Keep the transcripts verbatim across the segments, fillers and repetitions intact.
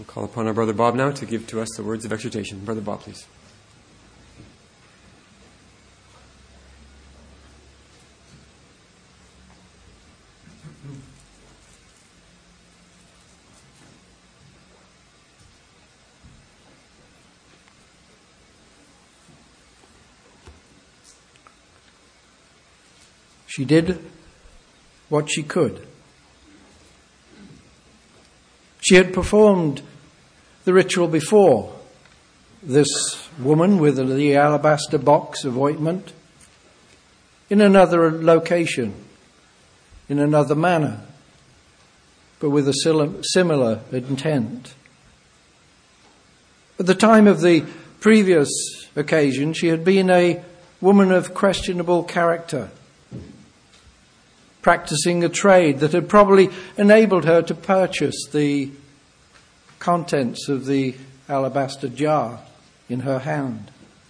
We'll call upon our Brother Bob now to give to us the words of exhortation. Brother Bob, please. She did what she could. She had performed the ritual before. This woman with the alabaster box of ointment in another location, in another manner, but with a similar intent. At the time of the previous occasion, she had been a woman of questionable character, practicing a trade that had probably enabled her to purchase the contents of the alabaster jar in her hand.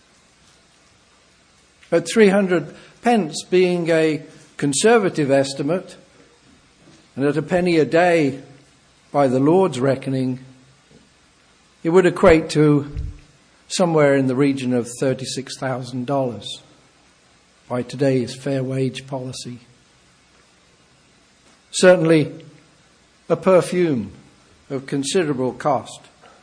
At three hundred pence being a conservative estimate, and at a penny a day by the Lord's reckoning, it would equate to somewhere in the region of thirty-six thousand dollars by today's fair wage policy. Certainly a perfume of considerable cost.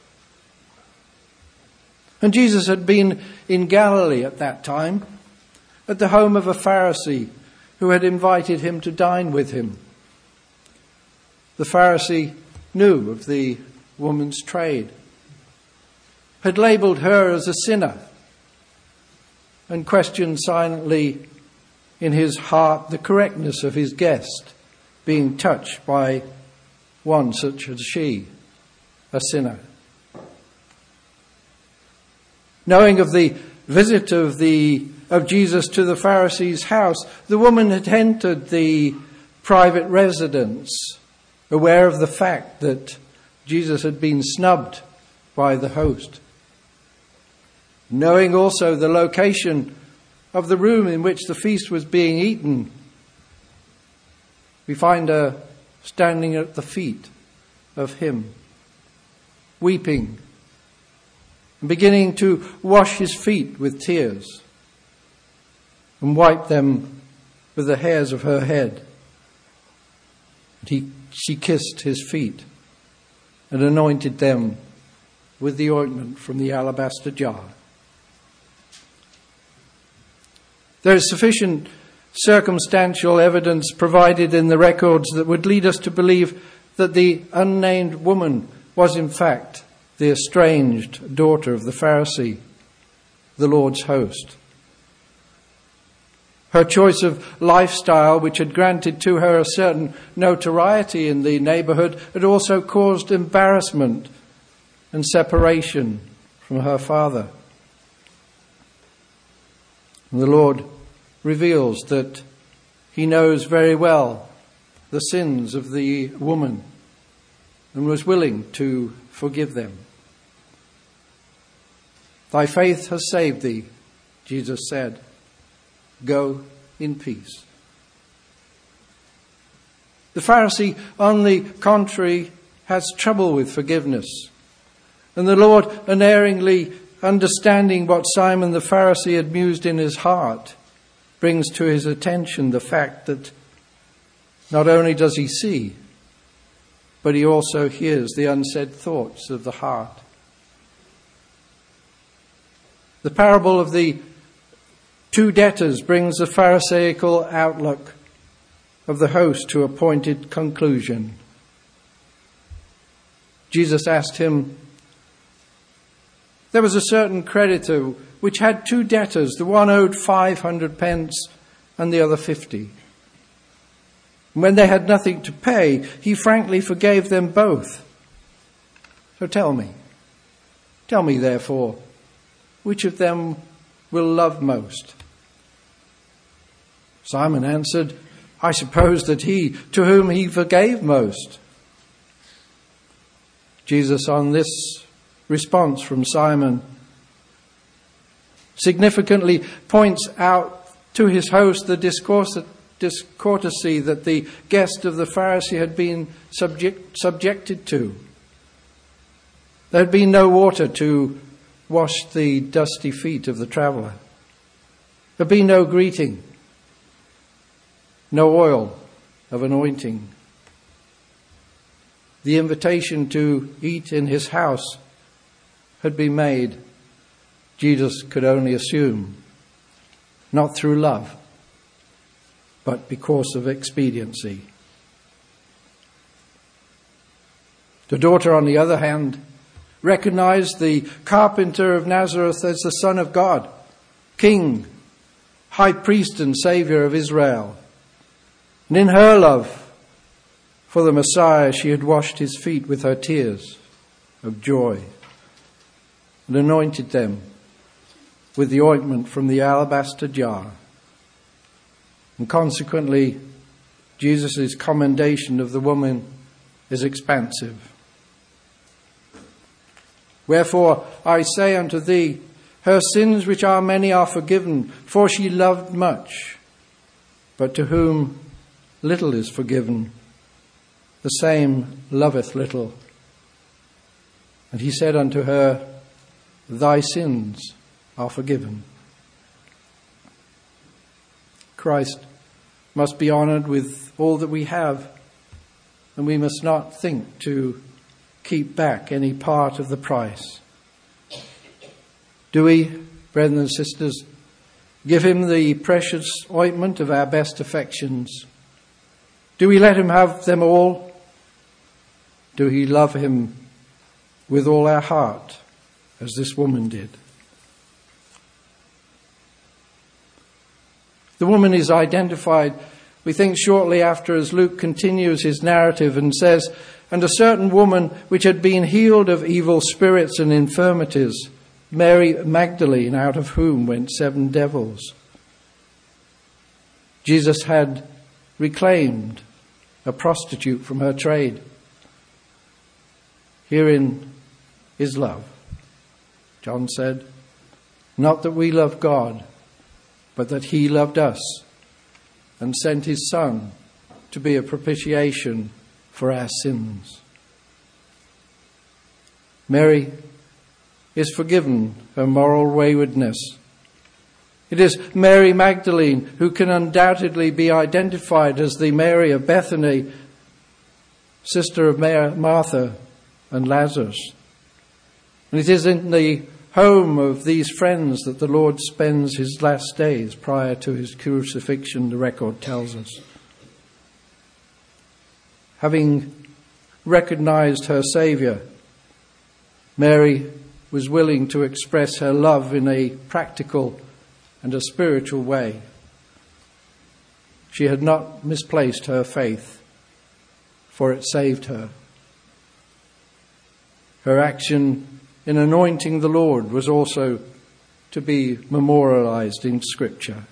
And Jesus had been in Galilee at that time, at the home of a Pharisee who had invited him to dine with him. The Pharisee knew of the woman's trade, had labelled her as a sinner, and questioned silently in his heart the correctness of his guest being touched by one such as she, a sinner. Knowing of the visit of the of Jesus to the Pharisee's house, the woman had entered the private residence, aware of the fact that Jesus had been snubbed by the host. Knowing also the location of the room in which the feast was being eaten, we find her standing at the feet of him, weeping, and beginning to wash his feet with tears and wipe them with the hairs of her head. And he, she kissed his feet and anointed them with the ointment from the alabaster jar. There is sufficient circumstantial evidence provided in the records that would lead us to believe that the unnamed woman was in fact the estranged daughter of the Pharisee, the Lord's host. Her choice of lifestyle, which had granted to her a certain notoriety in the neighbourhood, had also caused embarrassment and separation from her father. And the Lord reveals that he knows very well the sins of the woman and was willing to forgive them. Thy faith has saved thee, Jesus said. Go in peace. The Pharisee, on the contrary, has trouble with forgiveness. And the Lord, unerringly understanding what Simon the Pharisee had mused in his heart, brings to his attention the fact that not only does he see, but he also hears the unsaid thoughts of the heart. The parable of the two debtors brings the Pharisaical outlook of the host to a pointed conclusion. Jesus asked him, there was a certain creditor which had two debtors. The one owed five hundred pence and the other fifty. When they had nothing to pay, he frankly forgave them both. So tell me, tell me therefore, which of them will love most? Simon answered, I suppose that he to whom he forgave most. Jesus, on this response from Simon, significantly points out to his host the discourse, discourtesy that the guest of the Pharisee had been subject, subjected to. There had been no water to wash the dusty feet of the traveller. There had been no greeting, no oil of anointing. The invitation to eat in his house had been made, Jesus could only assume, not through love, but because of expediency. The daughter, on the other hand, recognized the carpenter of Nazareth as the Son of God, King, High Priest and Saviour of Israel. And in her love for the Messiah, she had washed his feet with her tears of joy and anointed them with the ointment from the alabaster jar. And consequently, Jesus' commendation of the woman is expansive. Wherefore I say unto thee, her sins which are many are forgiven, for she loved much. But to whom little is forgiven, the same loveth little. And he said unto her, thy sins are forgiven. Christ must be honoured with all that we have, and we must not think to keep back any part of the price. Do we, brethren and sisters, give him the precious ointment of our best affections? Do we let him have them all? Do we love him with all our heart, as this woman did? The woman is identified, we think, shortly after, as Luke continues his narrative and says, and a certain woman which had been healed of evil spirits and infirmities, Mary Magdalene, out of whom went seven devils. Jesus had reclaimed a prostitute from her trade. Herein is love. John said, not that we love God, but that he loved us and sent his Son to be a propitiation for our sins. Mary is forgiven her moral waywardness. It is Mary Magdalene who can undoubtedly be identified as the Mary of Bethany, sister of Martha and Lazarus. And it is in the home of these friends that the Lord spends his last days prior to his crucifixion, the record tells us. Having recognized her Saviour, Mary was willing to express her love in a practical and a spiritual way. She had not misplaced her faith, for it saved her. Her action in anointing the Lord was also to be memorialized in Scripture.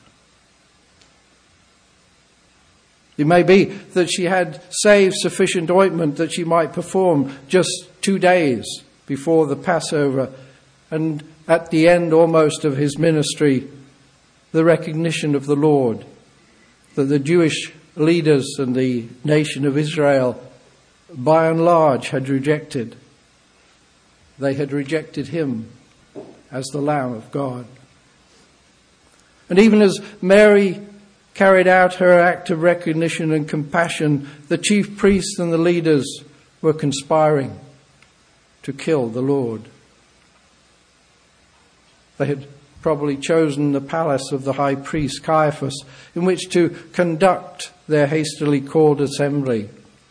It may be that she had saved sufficient ointment that she might perform just two days before the Passover, and at the end almost of his ministry, the recognition of the Lord, that the Jewish leaders and the nation of Israel by and large had rejected. They had rejected him as the Lamb of God. And even as Mary carried out her act of recognition and compassion, the chief priests and the leaders were conspiring to kill the Lord. They had probably chosen the palace of the high priest Caiaphas in which to conduct their hastily called assembly.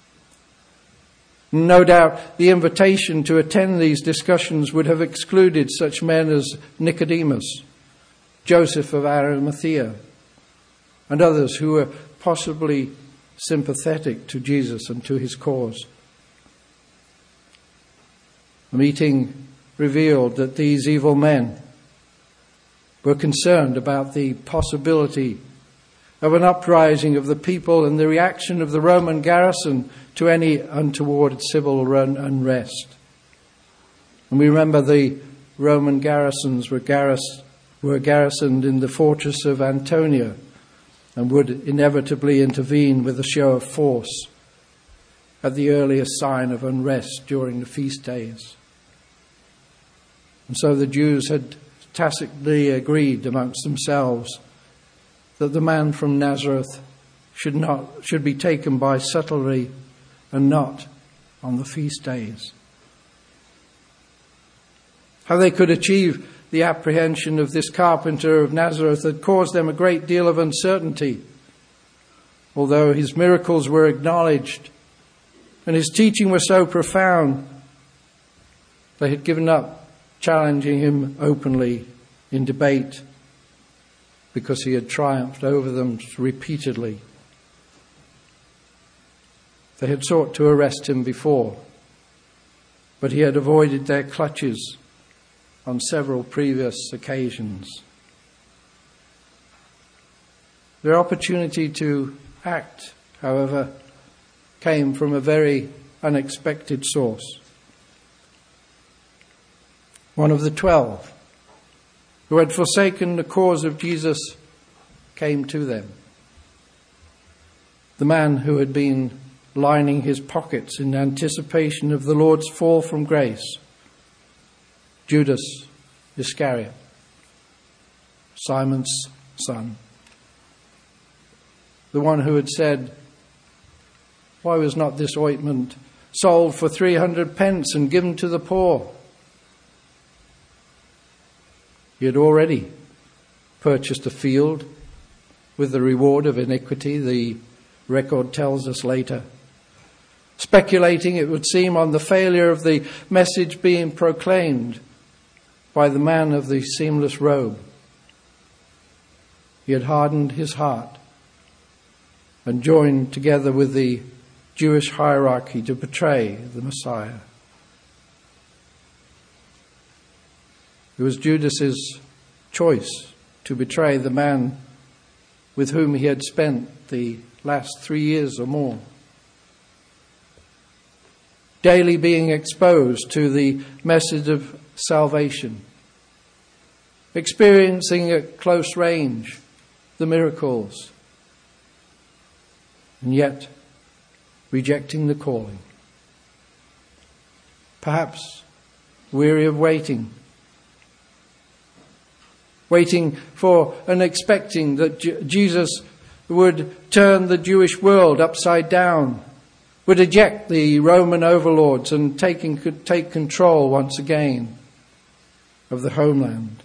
No doubt the invitation to attend these discussions would have excluded such men as Nicodemus, Joseph of Arimathea, and others who were possibly sympathetic to Jesus and to his cause. The meeting revealed that these evil men were concerned about the possibility of an uprising of the people and the reaction of the Roman garrison to any untoward civil unrest. And we remember the Roman garrisons were, garris- were garrisoned in the fortress of Antonia and would inevitably intervene with a show of force at the earliest sign of unrest during the feast days. And so the Jews had tacitly agreed amongst themselves that the man from Nazareth should not should be taken by subtlety and not on the feast days. How they could achieve the apprehension of this carpenter of Nazareth had caused them a great deal of uncertainty. Although his miracles were acknowledged and his teaching was so profound, they had given up challenging him openly in debate because he had triumphed over them repeatedly. They had sought to arrest him before, but he had avoided their clutches on several previous occasions. Their opportunity to act, however, came from a very unexpected source. One of the twelve, who had forsaken the cause of Jesus, came to them. The man who had been lining his pockets in anticipation of the Lord's fall from grace, Judas Iscariot, Simon's son. The one who had said, "Why was not this ointment sold for three hundred pence and given to the poor?" He had already purchased a field with the reward of iniquity, the record tells us later. Speculating, it would seem, on the failure of the message being proclaimed by the man of the seamless robe. He had hardened his heart and joined together with the Jewish hierarchy to betray the Messiah. It was Judas's choice to betray the man with whom he had spent the last three years or more, daily being exposed to the message of salvation, experiencing at close range the miracles, and yet rejecting the calling. Perhaps weary of waiting, waiting for and expecting that J- Jesus would turn the Jewish world upside down, would eject the Roman overlords and taking, take control once again of the homeland.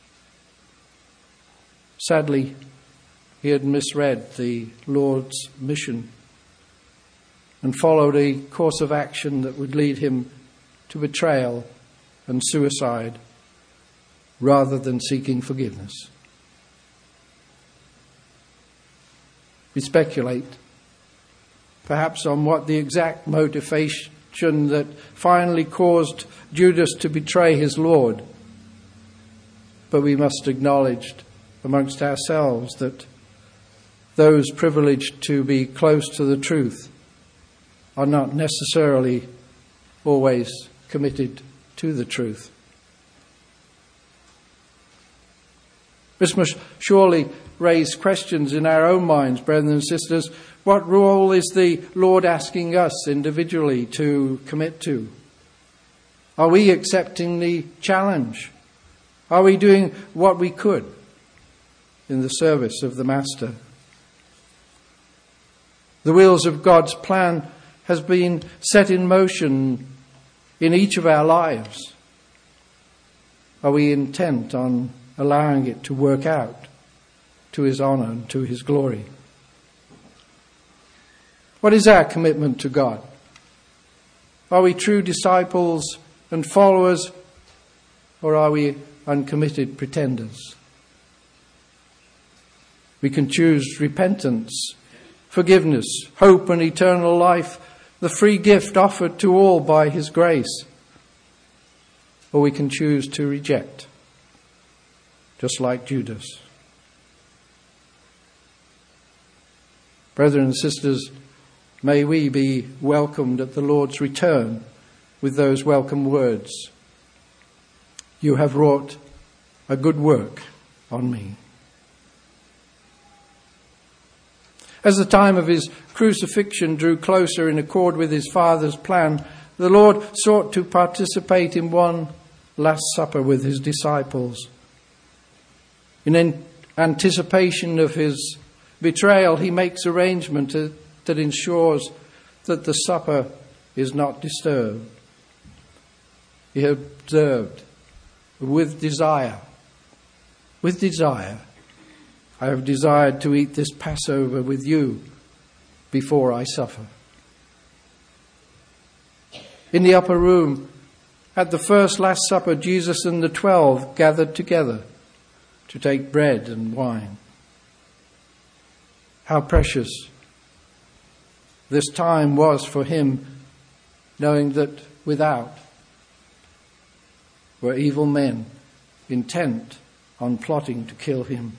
Sadly, he had misread the Lord's mission and followed a course of action that would lead him to betrayal and suicide rather than seeking forgiveness. We speculate, perhaps, on what the exact motivation that finally caused Judas to betray his Lord. But we must acknowledge amongst ourselves that those privileged to be close to the truth are not necessarily always committed to the truth. This must surely raise questions in our own minds, brethren and sisters. What role is the Lord asking us individually to commit to? Are we accepting the challenge? Are we doing what we could in the service of the Master? The wheels of God's plan has been set in motion in each of our lives. Are we intent on allowing it to work out to his honour and to his glory? What is our commitment to God? Are we true disciples and followers, or are we uncommitted pretenders? We can choose repentance, forgiveness, hope and eternal life, the free gift offered to all by his grace. Or we can choose to reject, just like Judas. Brethren and sisters, may we be welcomed at the Lord's return with those welcome words, "You have wrought a good work on me." As the time of his crucifixion drew closer in accord with his Father's plan, the Lord sought to participate in one Last Supper with his disciples. In anticipation of his betrayal, he makes arrangement that ensures that the supper is not disturbed. He observed with desire, with desire, I have desired to eat this Passover with you before I suffer. In the upper room, at the first Last Supper, Jesus and the twelve gathered together to take bread and wine. How precious this time was for him, knowing that without were evil men intent on plotting to kill him.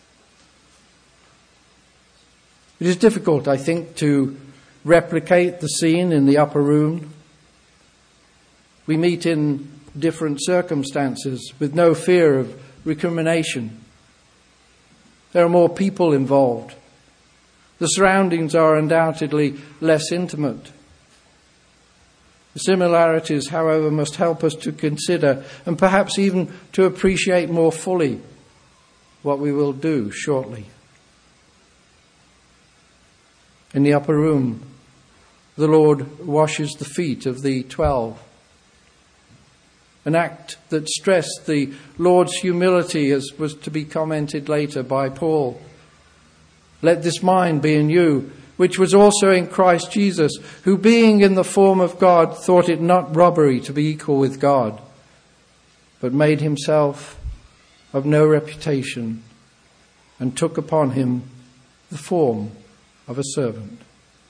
It is difficult, I think, to replicate the scene in the upper room. We meet in different circumstances with no fear of recrimination. There are more people involved. The surroundings are undoubtedly less intimate. The similarities, however, must help us to consider and perhaps even to appreciate more fully what we will do shortly. In the upper room, the Lord washes the feet of the twelve, an act that stressed the Lord's humility, as was to be commented later by Paul. Let this mind be in you, which was also in Christ Jesus, who being in the form of God thought it not robbery to be equal with God, but made himself of no reputation and took upon him the form of a servant.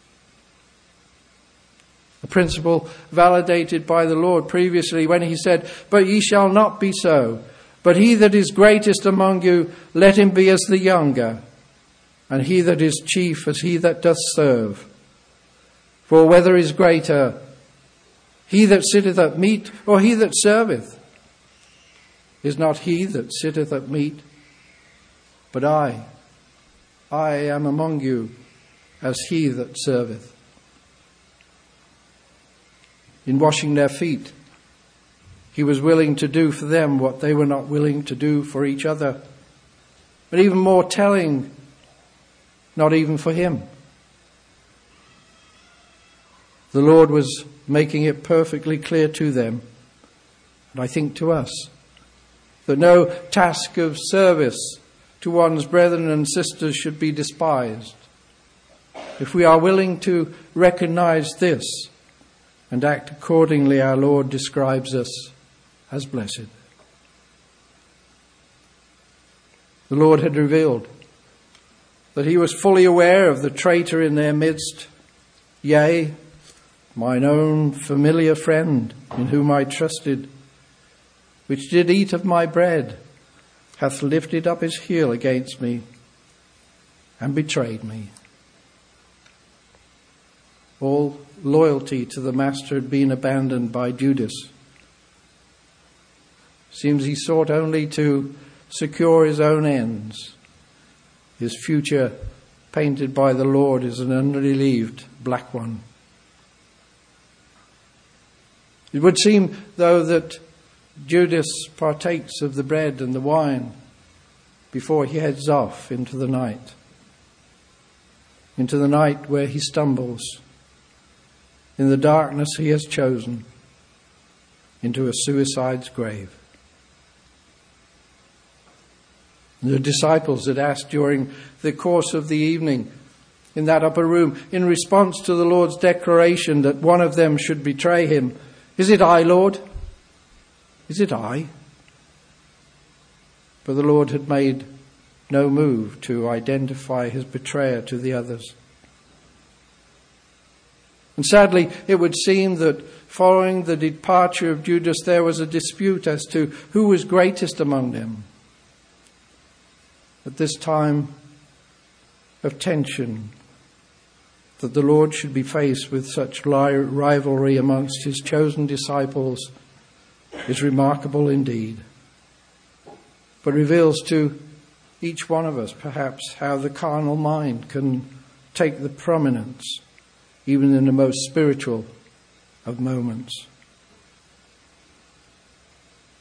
A principle validated by the Lord previously when he said, "But ye shall not be so. But he that is greatest among you, let him be as the younger, and he that is chief as he that doth serve. For whether is greater, he that sitteth at meat or he that serveth? Is not he that sitteth at meat? But I, I am among you as he that serveth." In washing their feet, he was willing to do for them what they were not willing to do for each other. But even more telling, not even for him. The Lord was making it perfectly clear to them, and I think to us, that no task of service to one's brethren and sisters should be despised. If we are willing to recognize this and act accordingly, our Lord describes us as blessed. The Lord had revealed that he was fully aware of the traitor in their midst. Yea, mine own familiar friend, in whom I trusted, which did eat of my bread, hath lifted up his heel against me and betrayed me. All loyalty to the master had been abandoned by Judas. Seems he sought only to secure his own ends. His future, painted by the Lord, is an unrelieved black one. It would seem, though, that Judas partakes of the bread and the wine before he heads off into the night. Into the night where he stumbles. In the darkness he has chosen. Into a suicide's grave. The disciples had asked during the course of the evening in that upper room, in response to the Lord's declaration that one of them should betray him, "Is it I, Lord? Is it I?" But the Lord had made no move to identify his betrayer to the others. And sadly, it would seem that following the departure of Judas, there was a dispute as to who was greatest among them. At this time of tension, that the Lord should be faced with such rivalry amongst his chosen disciples is remarkable indeed, but reveals to each one of us perhaps how the carnal mind can take the prominence even in the most spiritual of moments.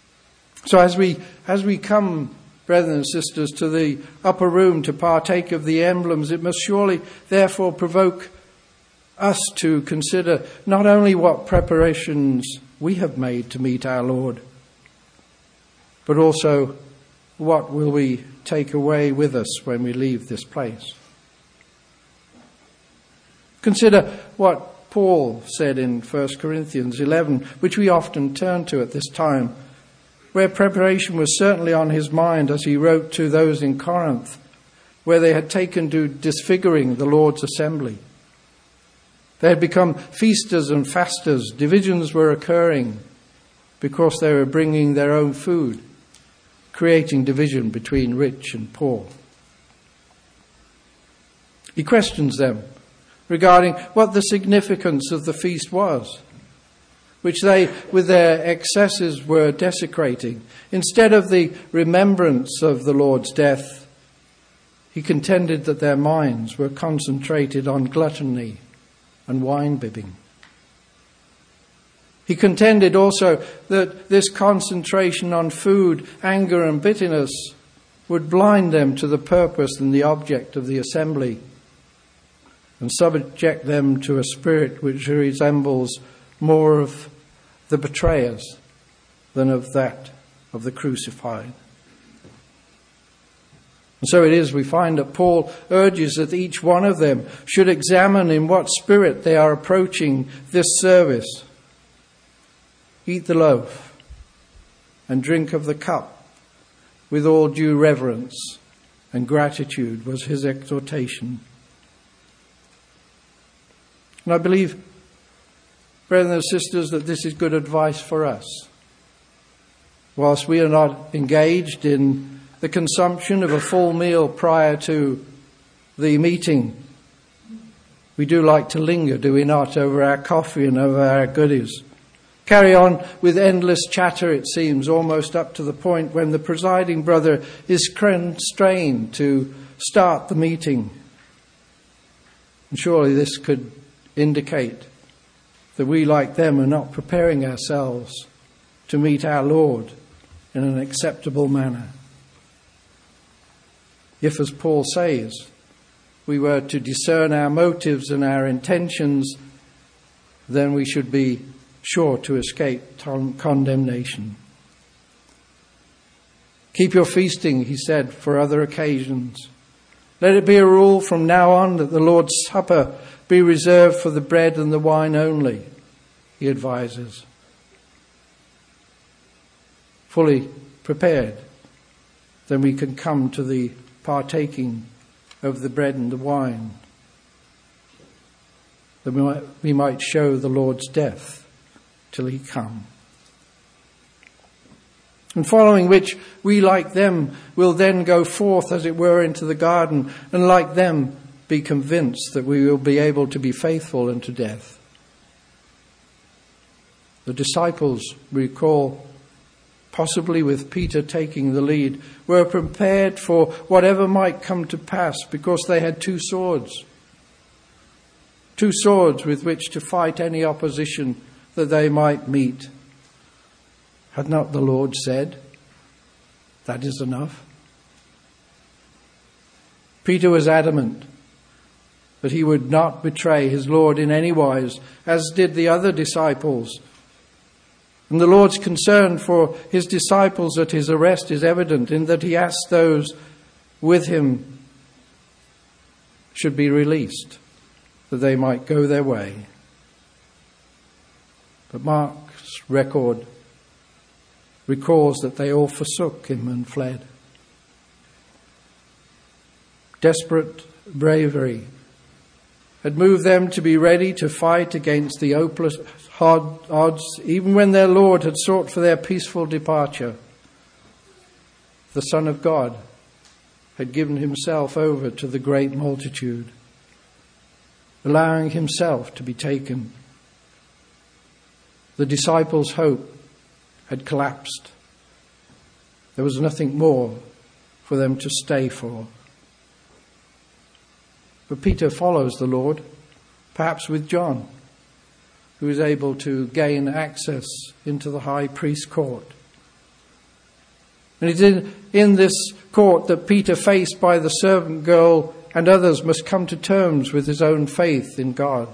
So as we as we come, brethren and sisters, to the upper room to partake of the emblems, it must surely therefore provoke us to consider not only what preparations we have made to meet our Lord, but also what will we take away with us when we leave this place. Consider what Paul said in First Corinthians eleven, which we often turn to at this time, where preparation was certainly on his mind as he wrote to those in Corinth, where they had taken to disfiguring the Lord's assembly. They had become feasters and fasters. Divisions were occurring because they were bringing their own food, creating division between rich and poor. He questions them regarding what the significance of the feast was, which they, with their excesses, were desecrating. Instead of the remembrance of the Lord's death, he contended that their minds were concentrated on gluttony and wine-bibbing. He contended also that this concentration on food, anger and bitterness would blind them to the purpose and the object of the assembly, and subject them to a spirit which resembles more of the betrayers than of that of the crucified. And so it is we find that Paul urges that each one of them should examine in what spirit they are approaching this service. Eat the loaf and drink of the cup with all due reverence and gratitude was his exhortation. And I believe, brethren and sisters, that this is good advice for us. Whilst we are not engaged in the consumption of a full meal prior to the meeting, we do like to linger, do we not, over our coffee and over our goodies. Carry on with endless chatter, it seems, almost up to the point when the presiding brother is constrained to start the meeting. And surely this could indicate that we, like them, are not preparing ourselves to meet our Lord in an acceptable manner. If, as Paul says, we were to discern our motives and our intentions, then we should be sure to escape ton- condemnation. Keep your feasting, he said, for other occasions. Let it be a rule from now on that the Lord's Supper be reserved for the bread and the wine only, he advises. Fully prepared, then we can come to the partaking of the bread and the wine, that we might, we might show the Lord's death till he come. And following which, we, like them, will then go forth, as it were, into the garden, and like them, be convinced that we will be able to be faithful unto death. The disciples, we recall, possibly with Peter taking the lead, were prepared for whatever might come to pass because they had two swords. Two swords with which to fight any opposition that they might meet. Had not the Lord said, that is enough? Peter was adamant that he would not betray his Lord in any wise, as did the other disciples. And the Lord's concern for his disciples at his arrest is evident in that he asked those with him should be released, that they might go their way. But Mark's record recalls that they all forsook him and fled. Desperate bravery had moved them to be ready to fight against the hopeless odds, even when their Lord had sought for their peaceful departure. The Son of God had given himself over to the great multitude, allowing himself to be taken. The disciples' hope had collapsed. There was nothing more for them to stay for. But Peter follows the Lord, perhaps with John, who is able to gain access into the high priest's court. And it's in, in this court that Peter, faced by the servant girl and others, must come to terms with his own faith in God.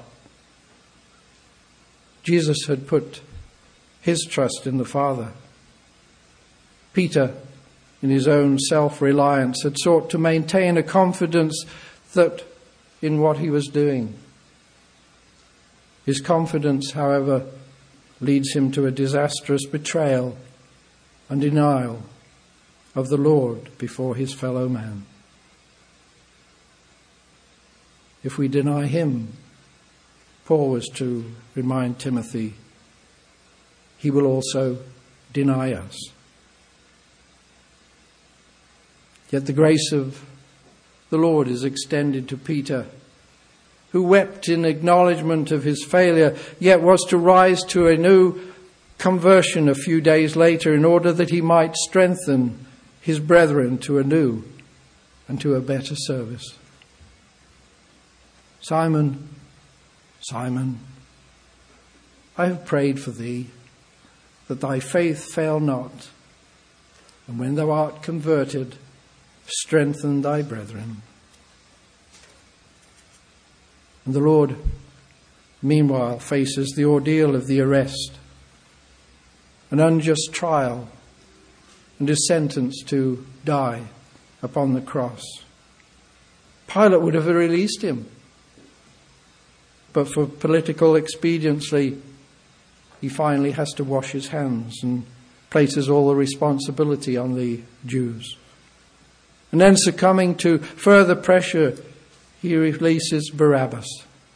Jesus had put his trust in the Father. Peter, in his own self-reliance, had sought to maintain a confidence that in what he was doing. His confidence, however, leads him to a disastrous betrayal and denial of the Lord before his fellow man. If we deny him, Paul was to remind Timothy, he will also deny us. Yet the grace of the Lord is extended to Peter, who wept in acknowledgement of his failure, yet was to rise to a new conversion a few days later in order that he might strengthen his brethren to a new and to a better service. Simon, Simon, I have prayed for thee, that thy faith fail not, and when thou art converted, strengthen thy brethren. And the Lord, meanwhile, faces the ordeal of the arrest, an unjust trial, and is sentenced to die upon the cross. Pilate would have released him, but for political expediency, he finally has to wash his hands and places all the responsibility on the Jews. And then, succumbing to further pressure, he releases Barabbas.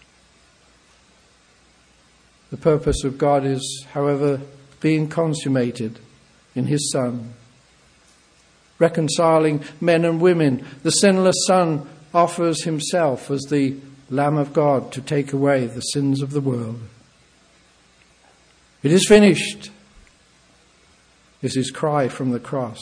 The purpose of God is, however, being consummated in his Son, reconciling men and women. The sinless Son offers himself as the Lamb of God to take away the sins of the world. It is finished, is his cry from the cross.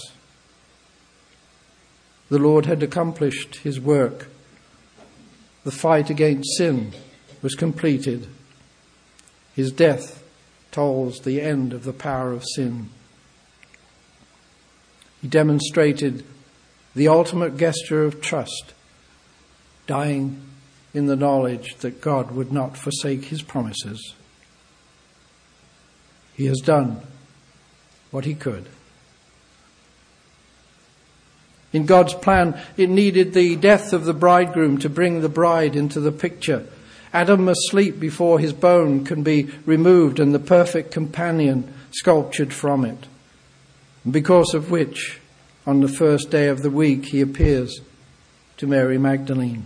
The Lord had accomplished his work. The fight against sin was completed. His death tolls the end of the power of sin. He demonstrated the ultimate gesture of trust, dying in the knowledge that God would not forsake his promises. He has done what he could. In God's plan, it needed the death of the bridegroom to bring the bride into the picture. Adam must sleep before his bone can be removed and the perfect companion sculptured from it, because of which, on the first day of the week, he appears to Mary Magdalene.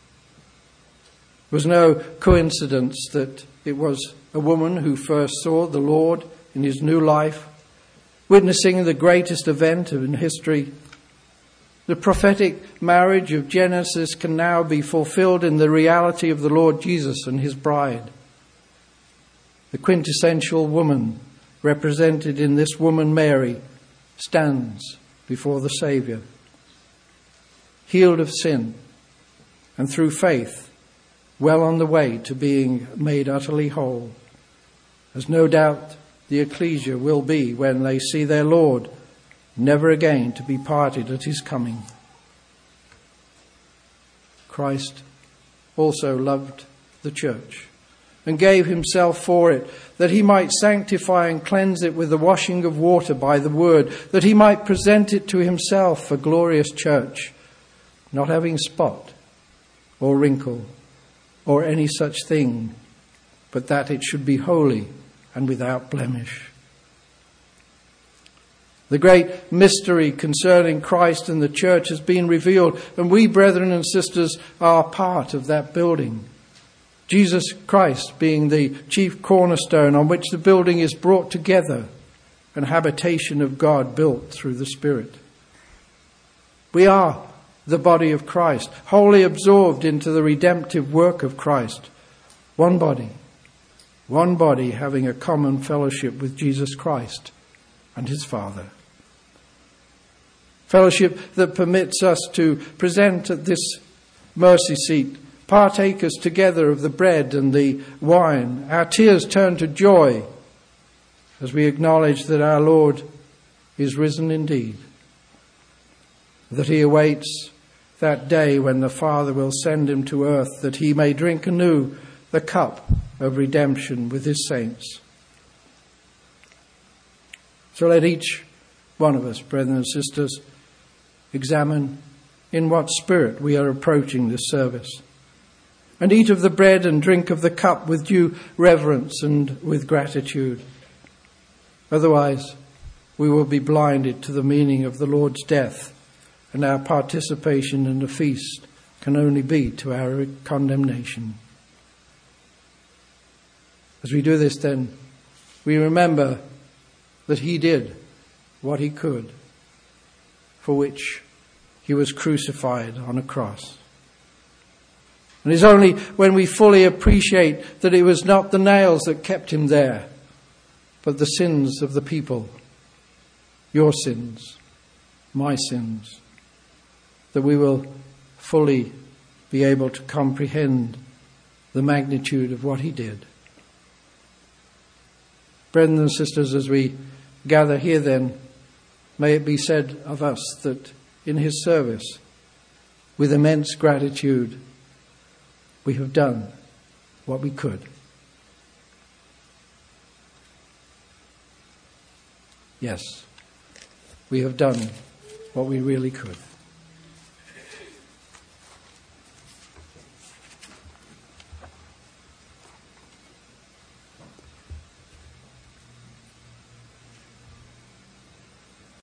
It was no coincidence that it was a woman who first saw the Lord in his new life, witnessing the greatest event in history. The prophetic marriage of Genesis can now be fulfilled in the reality of the Lord Jesus and his bride. The quintessential woman represented in this woman, Mary, stands before the Saviour, healed of sin, and through faith, well on the way to being made utterly whole, as no doubt the ecclesia will be when they see their Lord, never again to be parted at his coming. Christ also loved the church and gave himself for it, that he might sanctify and cleanse it with the washing of water by the word, that he might present it to himself a glorious church, not having spot or wrinkle or any such thing, but that it should be holy and without blemish. The great mystery concerning Christ and the church has been revealed, and we, brethren and sisters, are part of that building. Jesus Christ being the chief cornerstone on which the building is brought together, an habitation of God built through the Spirit. We are the body of Christ, wholly absorbed into the redemptive work of Christ. One body, one body having a common fellowship with Jesus Christ and his Father. Fellowship that permits us to present at this mercy seat, partakers together of the bread and the wine, our tears turn to joy as we acknowledge that our Lord is risen indeed that he awaits that day when the Father will send him to earth, that he may drink anew the cup of redemption with his saints. So let each one of us, brethren and sisters, examine in what spirit we are approaching this service, and eat of the bread and drink of the cup with due reverence and with gratitude. Otherwise, we will be blinded to the meaning of the Lord's death, and our participation in the feast can only be to our condemnation. As we do this, then, we remember that he did what he could, for which he was crucified on a cross. And it's only when we fully appreciate that it was not the nails that kept him there, but the sins of the people, your sins, my sins, that we will fully be able to comprehend the magnitude of what he did. Brethren and sisters, as we gather here then, may it be said of us that in his service, with immense gratitude, we have done what we could. Yes, we have done what we really could.